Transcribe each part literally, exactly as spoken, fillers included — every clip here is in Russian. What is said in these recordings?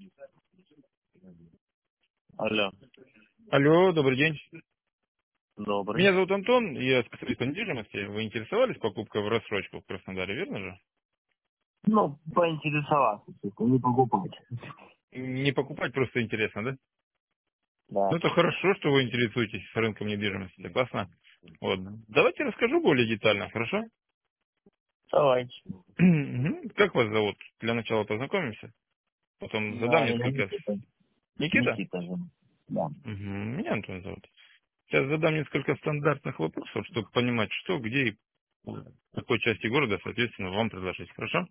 Алло, Алло, добрый день. добрый. Меня зовут Антон, я специалист по недвижимости. Вы интересовались покупкой в рассрочку в Краснодаре, верно же? Ну, поинтересоваться, только не покупать. Не покупать, просто интересно, да? Да. Ну, это хорошо, что вы интересуетесь рынком недвижимости, это классно. Вот. Давайте расскажу более детально, хорошо? Давайте. Мгм. Как вас зовут? Для начала познакомимся. Потом задам Да, меня несколько... Никита. Никита? Никита зовут. Да. Мгм. Меня Антон зовут. Сейчас задам несколько стандартных вопросов, чтобы понимать, что, где и в какой части города, соответственно, вам предложить, хорошо?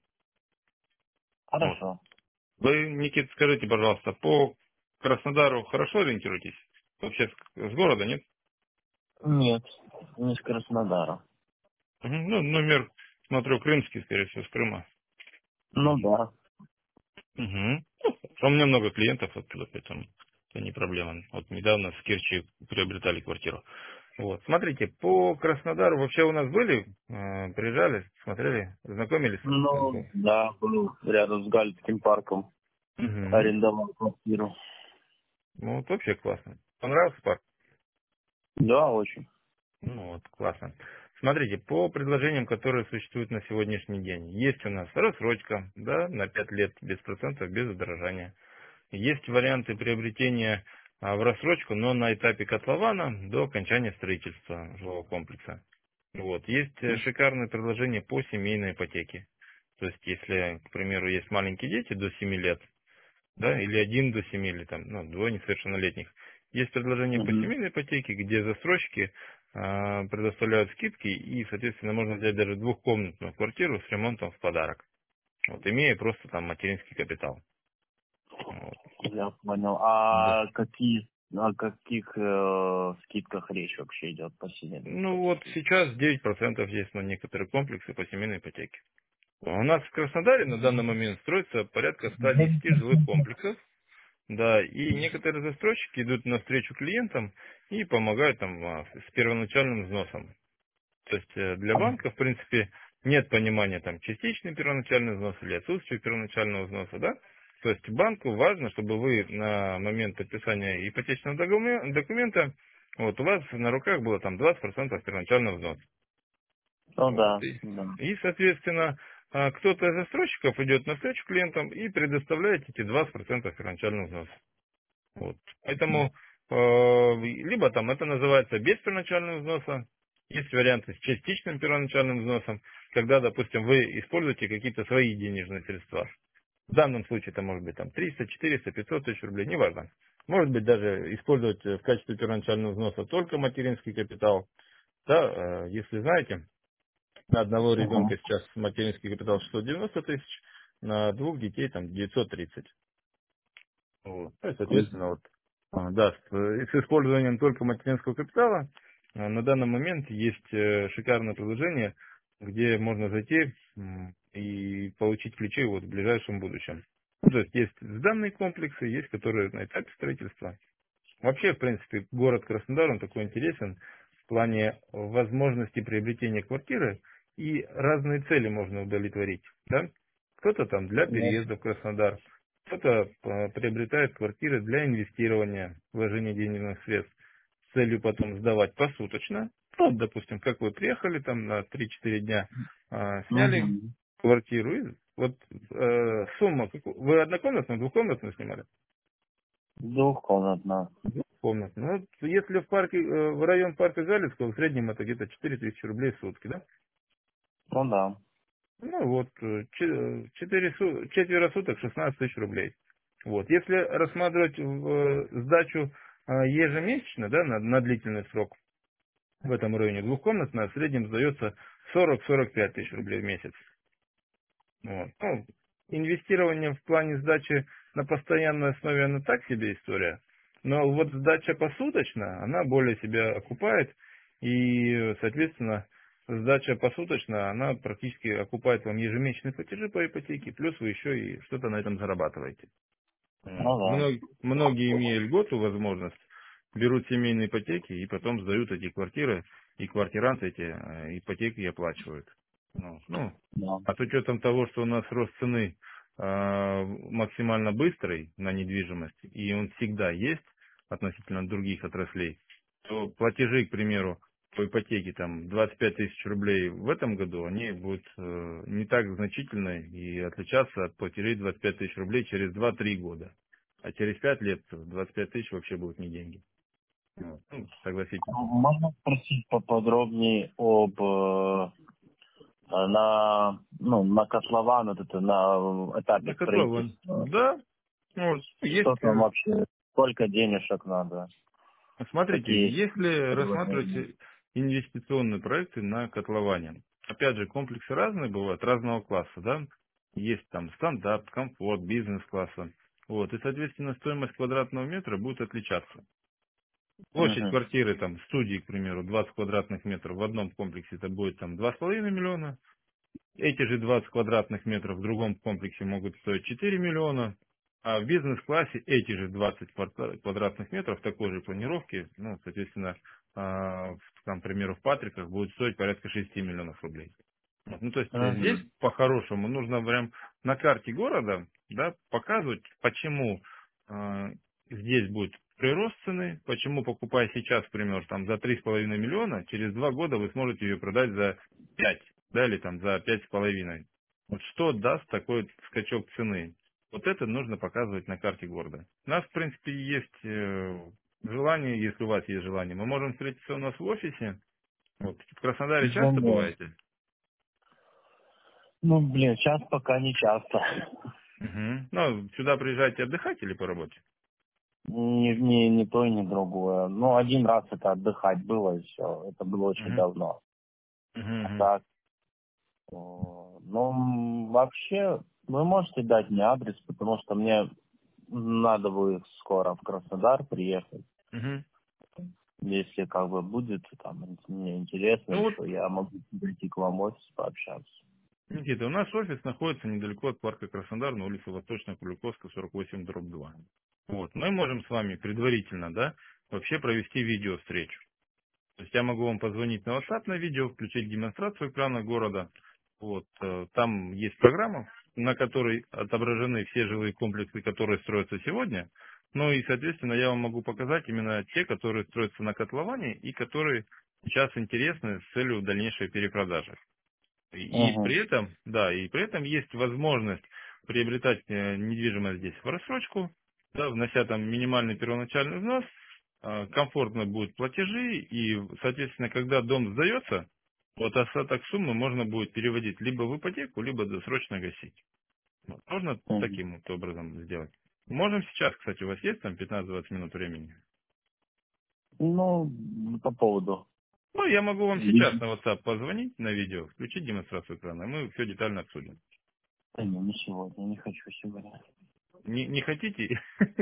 Вот. Хорошо. Вы, Никита, скажите, пожалуйста, по Краснодару хорошо ориентируетесь? Вообще с, с города, нет? Нет, не с Краснодара. Мгм. Ну, номер, смотрю, крымский, скорее всего, с Крыма. Ну да. Угу. У меня много клиентов оттуда, поэтому это не проблема. Вот недавно в Керчи приобретали квартиру. Вот. Смотрите, по Краснодару вообще у нас были, э, приезжали, смотрели, знакомились? Ну, да, был рядом с Галицким парком. Угу. Арендовал квартиру. Ну, вот вообще классно. Понравился парк? Да, очень. Ну вот, классно. Смотрите, по предложениям, которые существуют на сегодняшний день, есть у нас рассрочка, да, на пять лет без процентов, без удорожания. Есть варианты приобретения а, в рассрочку, но на этапе котлована до окончания строительства жилого комплекса. Вот. Есть э, шикарные предложения по семейной ипотеке. То есть, если, к примеру, есть маленькие дети до семи лет, да, или один до семи, или там, ну, двое несовершеннолетних. Есть предложение по Угу. семейной ипотеке, где застройщики а, предоставляют скидки, и, соответственно, можно взять даже двухкомнатную квартиру с ремонтом в подарок, вот, имея просто там материнский капитал. Вот. Я понял. Да. А какие, о каких э, скидках речь вообще идет по семейной Ну вот ипотеке? сейчас девять процентов есть на некоторые комплексы по семейной ипотеке. У нас в Краснодаре на данный момент строится порядка ста десяти жилых комплексов. Да, и некоторые застройщики идут навстречу клиентам и помогают там а, с первоначальным взносом. То есть э, для банка, в принципе, нет понимания там частичный первоначальный взнос или отсутствие первоначального взноса, да? То есть банку важно, чтобы вы на момент подписания ипотечного докуме- документа, вот у вас на руках было там двадцать процентов первоначального взноса. Ну Вот. да, И, да. и, соответственно, а, кто-то из застройщиков идет навстречу клиентам и предоставляет эти двадцать процентов первоначального взноса. Вот. Поэтому э, либо там это называется без первоначального взноса, есть варианты с частичным первоначальным взносом, когда, допустим, вы используете какие-то свои денежные средства. В данном случае это может быть там триста, четыреста, пятьсот тысяч рублей, неважно. Может быть даже использовать э, в качестве первоначального взноса только материнский капитал. Да, э, если знаете, на одного Угу. ребенка сейчас материнский капитал шестьсот девяносто тысяч, на двух детей там девятьсот тридцать. Вот. Ну и, соответственно, вот, а, да, с, э, с использованием только материнского капитала а, на данный момент есть э, шикарное предложение, где можно зайти м, и получить ключи вот в ближайшем будущем. Ну, то есть есть сданные комплексы, есть которые на этапе строительства. Вообще, в принципе, город Краснодар, он такой интересен в плане возможности приобретения квартиры, и разные цели можно удовлетворить. Да? Кто-то там для переезда в Краснодар, кто-то э, приобретает квартиры для инвестирования, вложения денежных средств с целью потом сдавать посуточно. Ну, вот, допустим, как вы приехали там на три-четыре дня, а, сняли Угу. квартиру, и вот э, сумма, какую- вы однокомнатную, двухкомнатную снимали? Двухкомнатная. Комнат. Ну, вот если в парке, э, в район парка Галицкого, в среднем это где-то четыре тысячи рублей в сутки, да? Ну да. Ну вот, э, че- четыре су- четверо суток шестнадцать тысяч рублей. Вот. Если рассматривать в, э, сдачу э, ежемесячно, да, на, на длительный срок, в этом районе двухкомнатная, в среднем сдается сорок-сорок пять тысяч рублей в месяц. Вот. Ну, инвестирование в плане сдачи на постоянной основе, она так себе история. Но вот сдача посуточно, она более себя окупает. И, соответственно, сдача посуточно, она практически окупает вам ежемесячные платежи по ипотеке, плюс вы еще и что-то на этом зарабатываете. Вот. Ну да. Мног- Многие, имея льготу, возможность, берут семейные ипотеки и потом сдают эти квартиры, и квартиранты эти э, ипотеки оплачивают. Ну, ну, Да. а с учетом того, что у нас рост цены э, максимально быстрый на недвижимость, и он всегда есть относительно других отраслей, то платежи, к примеру, по ипотеке там двадцать пять тысяч рублей в этом году, они будут э, не так значительны и отличаться от платежей двадцать пять тысяч рублей через два-три года. А через пять лет двадцать пять тысяч вообще будут не деньги. Вот. Ну, согласитесь. Можно спросить поподробнее об э, на ну на котлован, вот это на На этапе котлован. строительства. Да, вот, Что есть. там э, вообще? Сколько денежек надо? Смотрите, Какие если предложения? рассматривать инвестиционные проекты на котловане, опять же, комплексы разные бывают, разного класса, да, есть там стандарт, комфорт, бизнес-класса, вот, и, соответственно, стоимость квадратного метра будет отличаться. Площадь Мгм. квартиры, там, студии, к примеру, двадцать квадратных метров в одном комплексе, это будет там два с половиной миллиона, эти же двадцать квадратных метров в другом комплексе могут стоить четыре миллиона, а в бизнес-классе эти же двадцать квадра- квадратных метров такой же планировки, ну, соответственно, а, в, там, к примеру, в Патриках будет стоить порядка шести миллионов рублей. Вот. Ну, то есть э, здесь Мгм. по-хорошему нужно прям на карте города, да, показывать, почему э, здесь будет прирост цены, почему, покупая сейчас, к примеру, там, за три с половиной миллиона, через два года вы сможете ее продать за пять, да, или там за пять с половиной. Вот что даст такой скачок цены? Вот это нужно показывать на карте города. У нас, в принципе, есть э, желание, если у вас есть желание, мы можем встретиться у нас в офисе. Вот. В Краснодаре часто Да. бываете? Ну, блин, сейчас пока не часто. Мгм. Ну, сюда приезжаете отдыхать или по работе? Ни, ни, ни то, ни другое. Ну, один раз это отдыхать было, и все. Это было очень Мгм. давно. Мгм, А мгм. так, э, ну, м, вообще, вы можете дать мне адрес, потому что мне надо будет скоро в Краснодар приехать. Мгм. Если как бы будет там мне интересно Ну вот, еще, я могу прийти к вам в офис пообщаться. Никита, у нас офис находится недалеко от парка Краснодар на улице Восточно-Куликовская, сорок восемь, дробь два. Вот, мы можем с вами предварительно, да, вообще провести видео-встречу. То есть я могу вам позвонить на WhatsApp на видео, включить демонстрацию экрана города. Вот, э, там есть программа, на которой отображены все жилые комплексы, которые строятся сегодня. Ну и, соответственно, я вам могу показать именно те, которые строятся на котловане и которые сейчас интересны с целью дальнейшей перепродажи. И Угу. при этом, да, и при этом есть возможность приобретать э, недвижимость здесь в рассрочку, да, внося там минимальный первоначальный взнос, э, комфортно будут платежи, и, соответственно, когда дом сдается, вот остаток суммы можно будет переводить либо в ипотеку, либо досрочно гасить. Вот. Можно Угу. таким вот образом сделать. Можем сейчас, кстати, у вас есть там пятнадцать-двадцать минут времени? Ну, по поводу. Ну, я могу вам сейчас Бизнес. на WhatsApp позвонить на видео, включить демонстрацию экрана, и мы все детально обсудим. Да не, не сегодня, не хочу сегодня. Не, не хотите?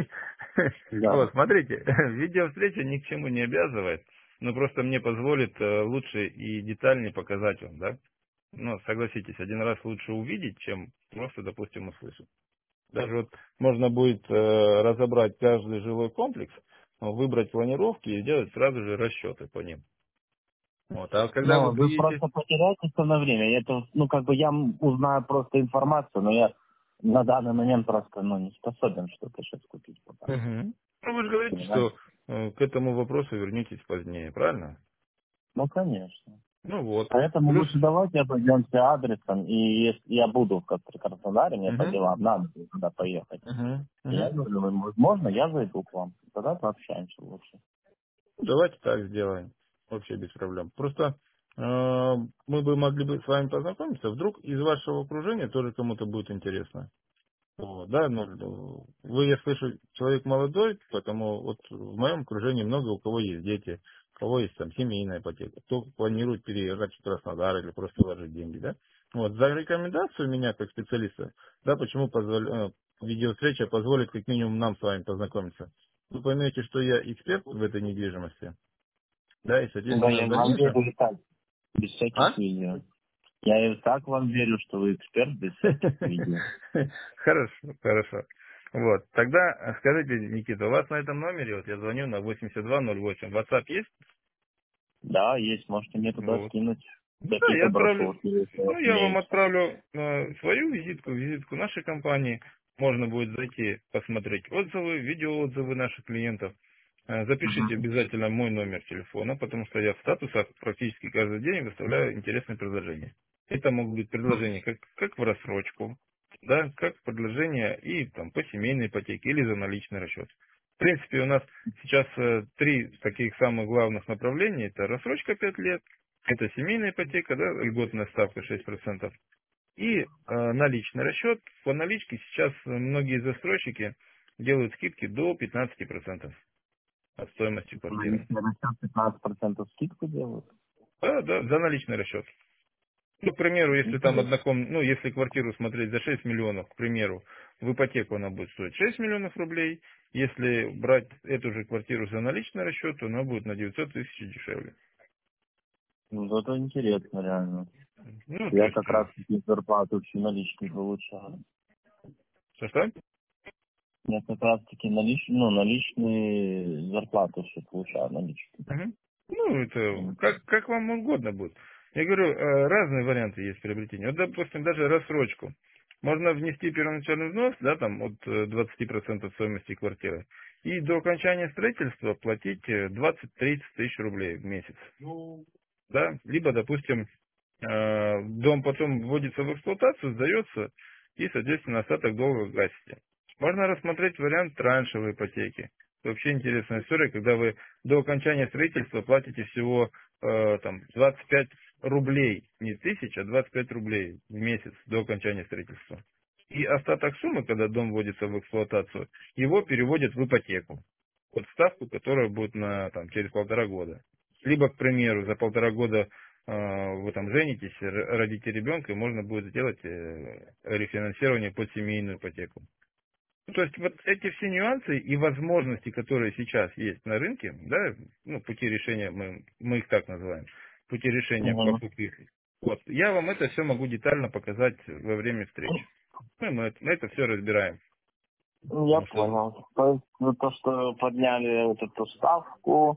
Да. Вот, смотрите, видеовстреча ни к чему не обязывает, но просто мне позволит э, лучше и детальнее показать вам, да? Ну, согласитесь, один раз лучше увидеть, чем просто, допустим, услышать. Даже вот можно будет э, разобрать каждый жилой комплекс, э, выбрать планировки и сделать сразу же расчеты по ним. Вот. А когда вы Ну, вы приедете... просто потеряете со мной время. Я Это, ну, как бы я м- узнаю просто информацию, но я на данный момент просто, ну, не способен что-то сейчас купить пока. Мгм. Ну, вы же говорите, Понимаете? что э, к этому вопросу вернетесь позднее, правильно? Ну, конечно. Ну вот. Поэтому Плюс... лучше давайте определимся адресом, и если я буду в Кастр- Краснодаре, мне по Мгм. делам надо будет туда поехать. Мгм. Я Мгм. говорю, возможно, я зайду к вам. Тогда пообщаемся лучше. Давайте так сделаем. Вообще без проблем. Просто э, мы бы могли бы с вами познакомиться. Вдруг из вашего окружения тоже кому-то будет интересно. Вот, да, ну, вы, я слышу, человек молодой, поэтому вот в моем окружении много у кого есть дети, у кого есть там семейная ипотека, кто планирует переезжать в Краснодар или просто вложить деньги, да. Вот, за рекомендацию меня как специалиста, да, почему позволя... э, видеовстреча позволит как минимум нам с вами познакомиться. Вы поймете, что я эксперт в этой недвижимости, да, и, Да, соответственно, в я вам дальнейшем... верю и так, без всяких А? видео. Я и так вам верю, что вы эксперт без всяких видео. Хорошо, хорошо. Вот, тогда э, скажите, Никита, у вас на этом номере, вот я звоню на восемьдесят два ноль восемь, WhatsApp есть? Да, есть, можете мне туда Вот. скинуть. Да, я Какие-то отправлю, брошюрки, если у ну, вас я вам имеются. отправлю э, свою визитку, визитку нашей компании. Можно будет зайти, посмотреть отзывы, видеоотзывы наших клиентов. Э, Запишите Мгм. обязательно мой номер телефона, потому что я в статусах практически каждый день выставляю интересные предложения. Это могут быть предложения как, как в рассрочку, да, как предложения и там, по семейной ипотеке или за наличный расчет. В принципе, у нас сейчас э, три таких самых главных направления. Это рассрочка пять лет, это семейная ипотека, да, льготная ставка шесть процентов. И э, наличный расчет. По наличке сейчас многие застройщики делают скидки до пятнадцати процентов от стоимости На квартиры. личный расчет пятнадцать процентов скидку делают. Да, да, за наличный расчет. Ну, к примеру, если там Интересно. одноком, ну, если квартиру смотреть за шесть миллионов, к примеру, в ипотеку она будет стоить шесть миллионов рублей. Если брать эту же квартиру за наличный расчет, то она будет на девятьсот тысяч дешевле. Ну, зато интересно, реально. Ну, то Я есть, как э, раз таки зарплату всю наличные получаю. что-что? Я как раз таки наличные, ну, наличные зарплату все получаю, наличные. Мгм. Ну, это Мгм. как, как вам угодно будет. Я говорю, э, разные варианты есть приобретения. Вот, допустим, даже рассрочку. Можно внести первоначальный взнос, да, там, от э, двадцати процентов стоимости квартиры. И до окончания строительства платить э, двадцать-тридцать тысяч рублей в месяц. Да, либо, допустим, э, дом потом вводится в эксплуатацию, сдается, и, соответственно, остаток долга гасите. Можно рассмотреть вариант траншевой ипотеки. Это вообще интересная история, когда вы до окончания строительства платите всего э, там, двадцать пять рублей, не тысяч, а двадцать пять рублей в месяц до окончания строительства. И остаток суммы, когда дом вводится в эксплуатацию, его переводят в ипотеку. Под ставку, которая будет на, там, через полтора года. Либо, к примеру, за полтора года э, вы там женитесь, р- родите ребенка, и можно будет сделать э, рефинансирование под семейную ипотеку. Ну, то есть вот эти все нюансы и возможности, которые сейчас есть на рынке, да, ну, пути решения, мы, мы их так называем, пути решения Мгм. покупки. Вот, я вам это все могу детально показать во время встреч. Ну, и мы это, мы это все разбираем. Я Потому что понял. То есть ну, то, что подняли вот эту ставку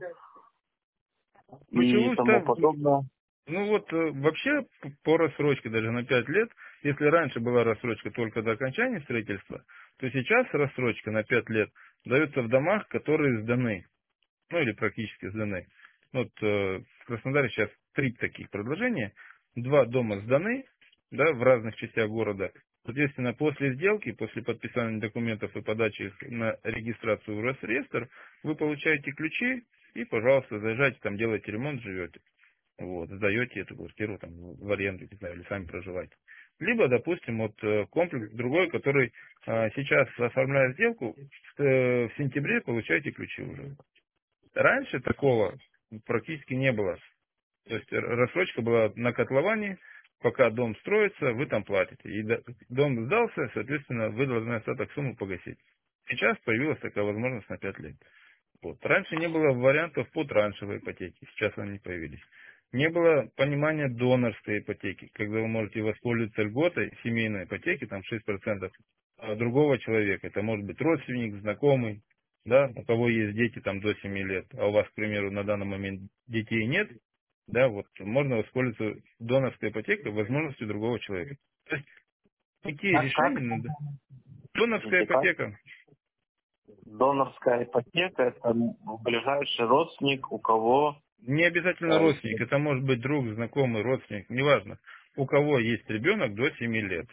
и ключевую тому ставку. подобное. Ну вот э, вообще п- по рассрочке даже на пять лет, если раньше была рассрочка только до окончания строительства, то сейчас рассрочка на пять лет дается в домах, которые сданы, ну или практически сданы. Вот э, в Краснодаре сейчас три таких предложения. Два дома сданы, да, в разных частях города. Соответственно, после сделки, после подписания документов и подачи их на регистрацию в Росреестр, вы получаете ключи и, пожалуйста, заезжайте, там делайте ремонт, живете. Вот, сдаете эту квартиру там в аренду, не знаю, или сами проживаете. Либо, допустим, вот э, комплекс другой, который э, сейчас оформляет сделку, в, э, в сентябре получаете ключи уже. Раньше такого практически не было. То есть р- рассрочка была на котловании, пока дом строится, вы там платите. И до- дом сдался, соответственно, вы должны остаток суммы погасить. Сейчас появилась такая возможность на пять лет. Вот. Раньше не было вариантов по траншевой ипотеке, сейчас они появились. Не было понимания донорской ипотеки, когда вы можете воспользоваться льготой семейной ипотеки, там шесть процентов а другого человека. Это может быть родственник, знакомый, да, у кого есть дети там до семи лет, а у вас, к примеру, на данный момент детей нет, да, вот можно воспользоваться донорской ипотекой, возможностью другого человека. То есть пути Как, как? решения надо. Донорская Скажите, как? ипотека. Донорская ипотека– это ближайший родственник, у кого... Не обязательно э, родственник, это может быть друг, знакомый, родственник, неважно. У кого есть ребенок до семи лет.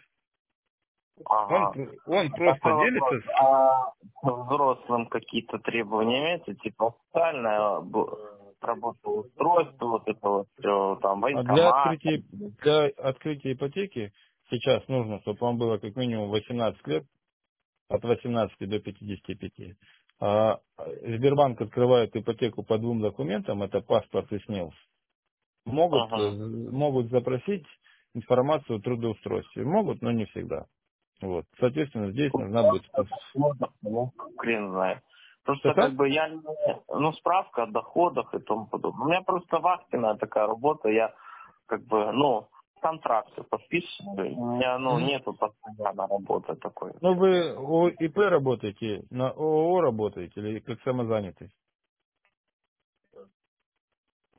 Он, ага. пр- он просто Такой вопрос. делится с... А к взрослым какие-то требования имеются? Типа социальное б- работоустройство, вот это вот все, там, А для военкомат. открытия, для открытия ипотеки сейчас нужно, чтобы вам было как минимум восемнадцать лет, от восемнадцати до пятидесяти пяти. А Сбербанк открывает ипотеку по двум документам, это паспорт и СНИЛС. Могут, э, Угу. могут запросить информацию о трудоустройстве. Могут, но не всегда. Вот. Соответственно, здесь нужна будет... Ну, хрен знает. Просто Что-что? как бы я, не- ну, справка о доходах и тому подобное. У меня просто вахтенная такая работа, я как бы, ну, контракты подписываю, у меня, ну, Мгм. нету постоянной работы такой. Ну, вы о ИП работаете, на ООО работаете или как самозанятый?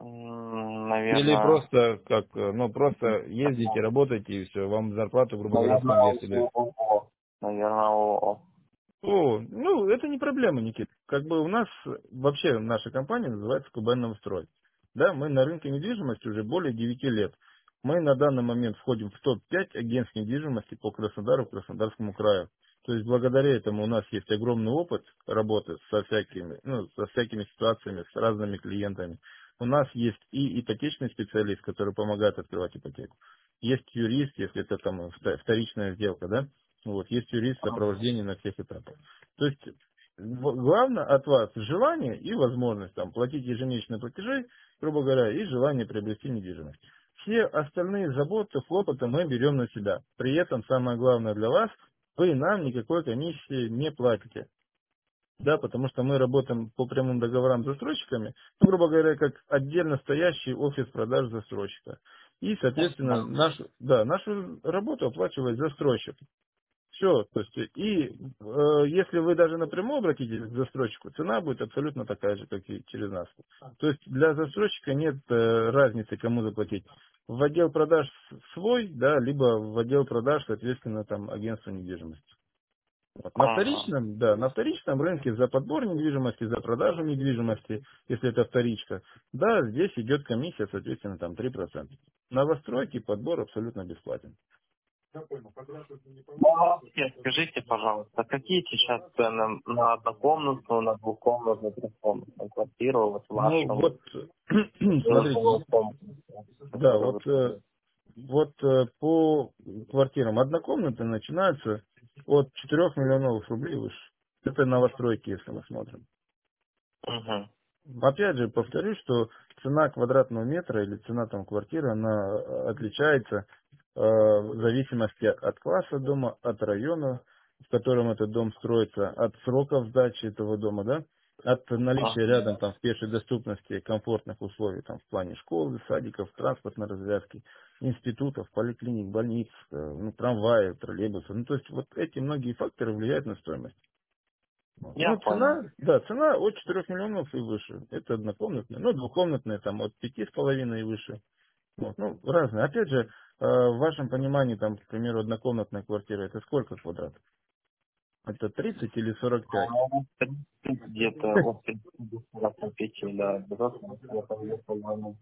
Или Наверное, просто как, э, ну просто ездите, работаете и все, вам зарплату, грубо говоря, наверное, повесили. ООО. Наверное, ООО. О, ну, это не проблема, Никит. Как бы у нас вообще наша компания называется КБ «Новострой». Да, мы на рынке недвижимости уже более девяти лет. Мы на данный момент входим в топ пять агентств недвижимости по Краснодару, Краснодарскому краю. То есть благодаря этому у нас есть огромный опыт работы со всякими, ну, со всякими ситуациями, с разными клиентами. У нас есть и ипотечный специалист, который помогает открывать ипотеку. Есть юрист, если это там вторичная сделка, да. Вот, есть юрист сопровождения на всех этапах. То есть в- главное от вас желание и возможность там, платить ежемесячные платежи, грубо говоря, и желание приобрести недвижимость. Все остальные заботы, хлопоты мы берем на себя. При этом самое главное для вас, вы нам никакой комиссии не платите. Да, потому что мы работаем по прямым договорам с застройщиками, ну, грубо говоря, как отдельно стоящий офис продаж застройщика. И, соответственно, нашу, да, нашу работу оплачивает застройщик. Все, то есть, и э, если вы даже напрямую обратитесь к застройщику, цена будет абсолютно такая же, как и через нас. То есть для застройщика нет э, разницы, кому заплатить. В отдел продаж свой, да, либо в отдел продаж, соответственно, там агентство недвижимости. Вот. На Ага. вторичном, да, на вторичном рынке за подбор недвижимости, за продажу недвижимости, если это вторичка, да, здесь идет комиссия, соответственно, там три процента. Новостройки подбор абсолютно бесплатен. Ну, а вообще, скажите, пожалуйста, какие сейчас цены на однокомнатную, на двухкомнатную, трехкомнатную квартиру вот в Ну вашем вот, смотрите, жилом комплексе, да, который вот, вы э, продаете? вот э, по квартирам однокомнатные начинаются от четырёх миллионов рублей выше. Это новостройки, если мы смотрим. Угу. Опять же, повторюсь, что цена квадратного метра или цена там квартиры, она э, отличается э, в зависимости от класса дома, от района, в котором этот дом строится, от сроков сдачи этого дома, да, от наличия рядом там в пешей доступности комфортных условий там в плане школы, садиков, транспортной развязки, институтов, поликлиник, больниц, э, ну, трамваев, троллейбусов. Ну, то есть вот эти многие факторы влияют на стоимость. Вот. Я Ну, понял. цена, да, цена от четырёх миллионов и выше. Это однокомнатная. Ну, двухкомнатная там от пяти с половиной и выше. Вот. Ну, разные. Опять же, э, в вашем понимании, там, к примеру, однокомнатная квартира, это сколько квадратов? Это тридцать или сорок пять? Ну, где-то от тридцати пяти, да, взрослых, это где по-моему.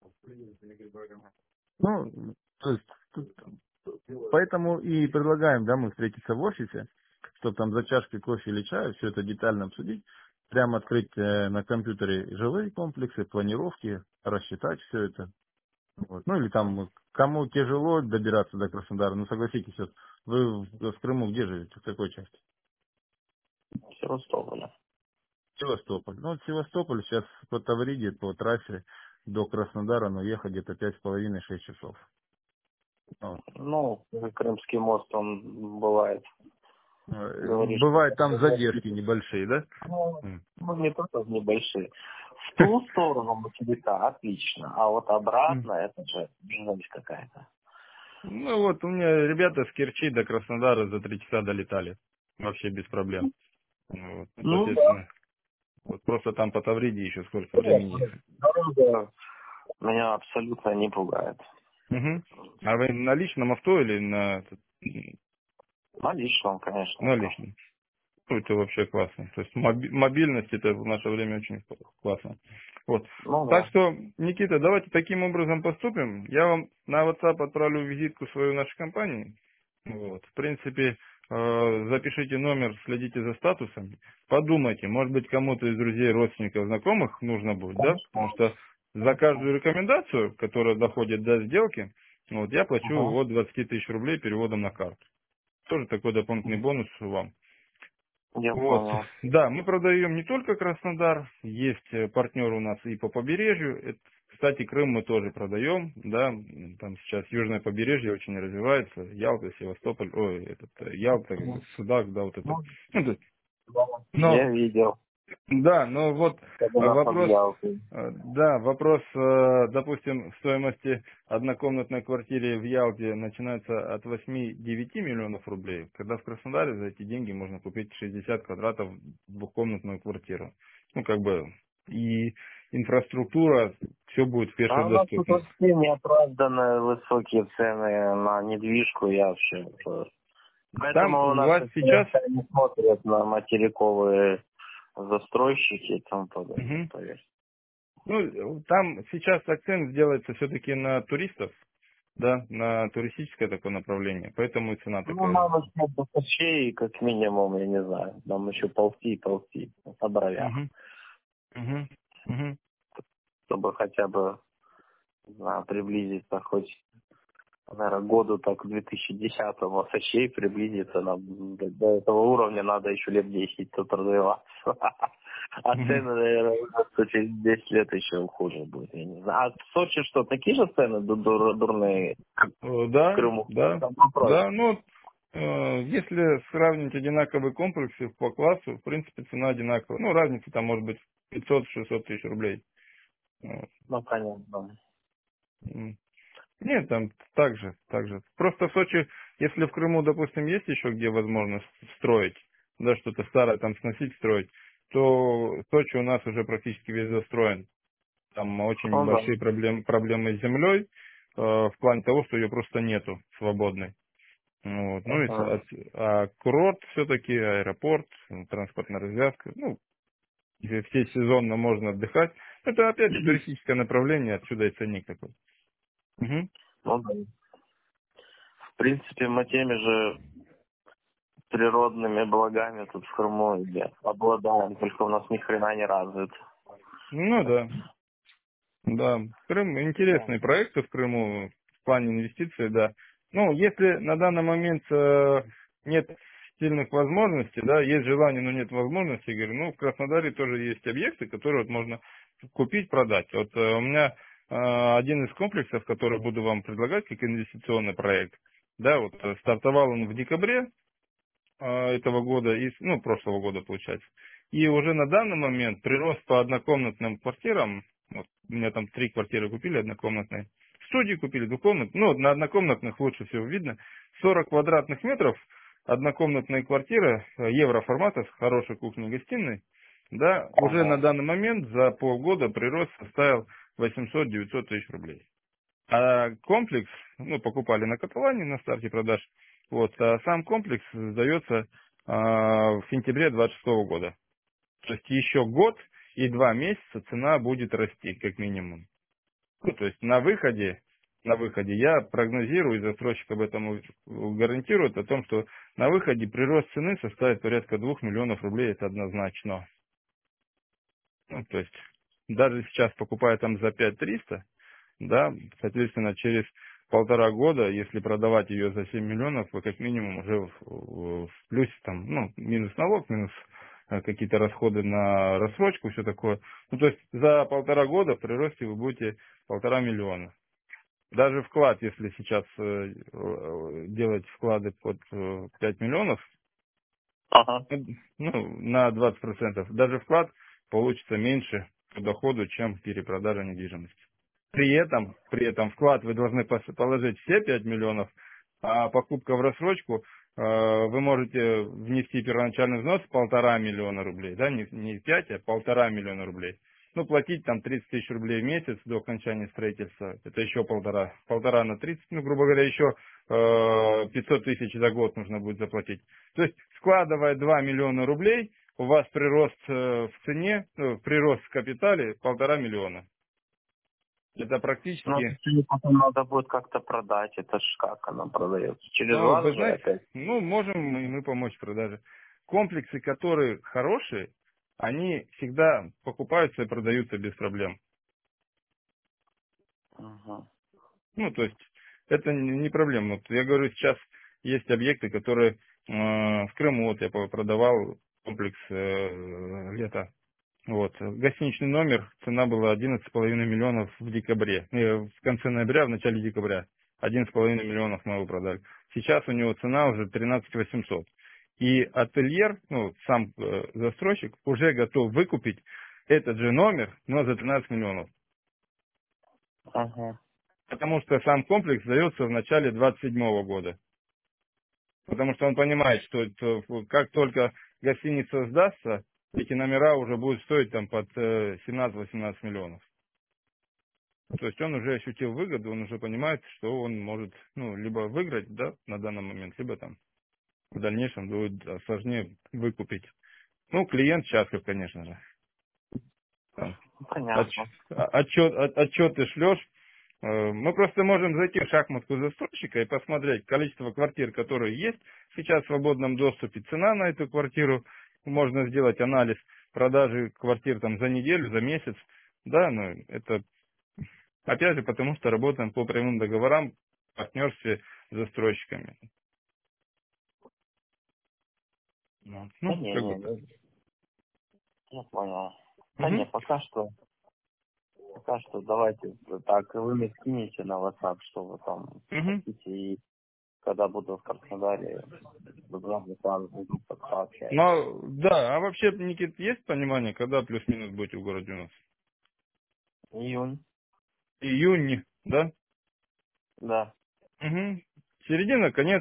Ну, то есть, тут поэтому и предлагаем, да, мы встретиться в офисе, чтобы там за чашкой кофе или чая все это детально обсудить, прямо открыть э, на компьютере жилые комплексы, планировки, рассчитать все это. Вот. Ну или там, кому тяжело добираться до Краснодара, ну согласитесь, вот, вы в, в Крыму где живете, в какой части? Севастополя. Севастополь. Ну, вот Севастополь сейчас по Тавриде, по трассе до Краснодара, ну, ехать где-то пять с половиной-шесть часов. Вот. Ну, Крымский мост, он бывает, Э, говоришь, Бывают там задержки небольшие, да? ну, М. ну, не только небольшие. В ту сторону материка отлично, а вот обратно это же жесть какая-то. Ну вот у меня ребята с Керчи до Краснодара за три часа долетали. Вообще без проблем. Ну, вот. Ну да. Соответственно, вот просто там по Тавриде еще сколько времени ехать. Дорога меня абсолютно не пугает. Угу. А вы на личном авто или на, На личном, конечно, на то. личном? Ну, это вообще классно. То есть моби- мобильность это в наше время очень классно. Вот. Ну Так да. что, Никита, давайте таким образом поступим. Я вам на WhatsApp отправлю визитку свою нашей компании. Вот. В принципе, э, запишите номер, следите за статусом. Подумайте, может быть, кому-то из друзей, родственников, знакомых нужно будет, да? Потому что за каждую рекомендацию, которая доходит до сделки, вот, я плачу Ага. от двадцати тысяч рублей переводом на карту. Тоже такой дополнительный бонус вам. Я Вот, понял. да, мы продаем не только Краснодар, есть э, партнер у нас и по побережью. Это, кстати, Крым мы тоже продаем, да, там сейчас южное побережье очень развивается, Ялта, Севастополь, ой, этот, э, Ялта, Судак, да, вот это. Ну, Ну, то есть, я но, видел, да, но вот когда э, нас вопрос, объявки. э, да, вопрос, э, допустим, стоимости однокомнатной квартиры в Ялте начинается от восьми-девяти миллионов рублей, когда в Краснодаре за эти деньги можно купить шестьдесят квадратов двухкомнатную квартиру. Ну, как бы, и инфраструктура, все будет в А пешей у нас тут доступности. вообще неоправданно высокие цены на недвижку, я вообще... э, Там Поэтому у у нас вас сейчас, не смотрят на материковые застройщики и тому подобное, мгм. поверь. Ну, там сейчас акцент сделается все-таки на туристов, да, на туристическое такое направление, поэтому и цена Ну, такая. нам еще до Сочи, как минимум, я не знаю, нам еще ползти и ползти по бровях, Мгм. Мгм. Мгм. чтобы хотя бы, не знаю, приблизиться хоть, наверное, году так к две тысячи десятому Сочи приблизиться нам до, до этого уровня надо еще лет десять тут развиваться. А Мгм. цены, наверное, через десять лет еще хуже будет, я не знаю. А в Сочи что, такие же цены ду- дур- дурные, как Э, в Да, Крыму? да, Там попроще. да, ну, э, если сравнить одинаковые комплексы по классу, в принципе, цена одинаковая. Ну, разница там может быть пятьсот-шестьсот тысяч рублей. Вот. Ну, понятно. М. Нет, там так же, так же. Просто в Сочи, если в Крыму, допустим, есть еще где возможность строить, да, что-то старое там сносить, строить, то Сочи у нас уже практически весь застроен. Там очень Ну, да. большие проблемы, проблемы с землей, э, в плане того, что ее просто нету свободной. Вот. Ну и Ага. со- а курорт все-таки, аэропорт, м, транспортная развязка, ну, где все сезонно можно отдыхать. Это опять же туристическое направление, отсюда и ценник такой. Мгм. Ну, да. В принципе, мы теми же природными благами тут в Крыму где обладаем, только у нас ни хрена не развит. Ну да, да. Крым, Да. интересные проекты в Крыму в плане инвестиций, да. Ну, если на данный момент э, нет сильных возможностей, да, есть желание, но нет возможности, говорю, ну, в Краснодаре тоже есть объекты, которые вот можно купить, продать. Вот э, у меня э, один из комплексов, который буду вам предлагать как инвестиционный проект, да, вот э, стартовал он в декабре э, этого года, и, с- ну, прошлого года, получается. И уже на данный момент прирост по однокомнатным квартирам, вот, у меня там три квартиры купили однокомнатные, студии купили двухкомнатные, ну, вот на однокомнатных лучше всего видно, сорок квадратных метров, однокомнатная квартира, э, евроформата с хорошей кухней-гостиной, да, уже на Ага. данный момент за полгода прирост составил восемьсот-девятьсот тысяч рублей. А комплекс, ну, покупали на котловане на старте продаж, вот, а сам комплекс сдается а, в сентябре двадцать шестого года. То есть еще год и два месяца цена будет расти, как минимум. Ну, то есть на выходе, на выходе я прогнозирую, и застройщик об этом гарантирует, о том, что на выходе прирост цены составит порядка двух миллионов рублей, это однозначно. Ну, то есть даже сейчас покупая там за пять триста, да, соответственно, через полтора года, если продавать ее за семь миллионов, вы как минимум уже в, в- в плюсе там, ну, минус налог, минус э, какие-то расходы на рассрочку, все такое. Ну, то есть за полтора года в приросте вы будете полтора миллиона. Даже вклад, если сейчас э, э, делать вклады под э, пять миллионов, Ага. ну, на двадцать процентов, даже вклад получится меньше по доходу, чем перепродажа недвижимости. При этом, при этом вклад вы должны пос- положить все пять миллионов, а покупка в рассрочку, э, вы можете внести первоначальный взнос полтора миллиона рублей, да, не, не пять, а полтора миллиона рублей. Ну, платить там тридцать тысяч рублей в месяц до окончания строительства, это еще полтора, полтора на тридцать, ну, грубо говоря, еще э, пятьсот тысяч за год нужно будет заплатить. То есть, складывая два миллиона рублей, у вас прирост э, в цене, ну, прирост в капитале полтора миллиона. Это Ну, практически, если потом надо будет как-то продать, это ж как она продается? Через ну, вы вас же знаете, опять? ну, можем мы мы помочь в продаже. Комплексы, которые хорошие, они всегда покупаются и продаются без проблем. Ага. Ну, то есть, это не не проблема. Вот я говорю, сейчас есть объекты, которые э, в Крыму, вот я продавал комплекс э, лето. Вот. Гостиничный номер, цена была одиннадцать с половиной миллионов в декабре. Э, В конце ноября, в начале декабря. одиннадцать с половиной миллионов мы его продали. Сейчас у него цена уже тринадцать восемьсот. И ательер, ну, сам э, застройщик, уже готов выкупить этот же номер, но за тринадцать миллионов. Ага. Потому что сам комплекс сдается в начале двадцать седьмого года. Потому что он понимает, что это, как только гостиница сдастся, эти номера уже будут стоить там под семнадцать-восемнадцать миллионов. То есть он уже ощутил выгоду, он уже понимает, что он может, ну, либо выиграть, да, на данный момент, либо там в дальнейшем будет сложнее выкупить. Ну, клиент счастлив, конечно же. Там, Понятно. отч- отчет, от- отчеты шлешь. Э, Мы просто можем зайти в шахматку застройщика и посмотреть количество квартир, которые есть сейчас в свободном доступе, цена на эту квартиру. Можно сделать анализ продажи квартир там за неделю, за месяц. Да, но это опять же потому, что работаем по прямым договорам в партнерстве с застройщиками. Вот. Да Ну, не, как не, бы так. не, я понял. Да не, Мгм. пока что, пока что давайте так, вы мне скинете на WhatsApp, что вы там Мгм. хотите, и когда буду в Краснодаре, буду сразу буду Ну, пообщаться. а, да, а вообще, Никит, есть понимание, когда плюс-минус будете в городе у нас? Июнь, Июнь, да? да. Угу. Середина, конец.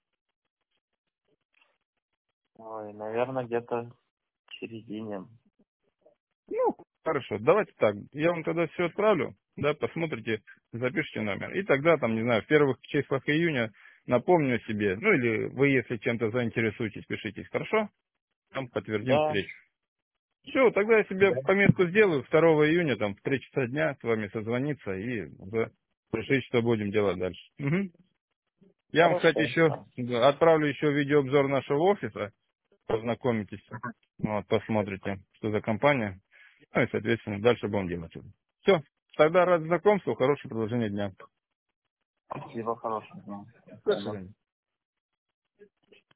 Ой, наверное, где-то в середине. Ну, хорошо, давайте так. Я вам тогда все отправлю, да, посмотрите, запишите номер. И тогда, там, не знаю, в первых числах июня напомню себе, ну или вы, если чем-то заинтересуетесь, пишитесь, хорошо? Там подтвердим Да, встречу. Все, тогда я себе да. пометку сделаю, второго июня, там, в три часа дня с вами созвониться и уже решить, что будем делать дальше. Мгм. Я вам, кстати, Хорошо. еще Да. да, отправлю еще видеообзор нашего офиса, познакомитесь, вот, посмотрите, что за компания. Ну и, соответственно, дальше будем делать. Все, тогда рад знакомству, хорошего продолжения дня. Спасибо, хорошего дня. До До свидания. свидания.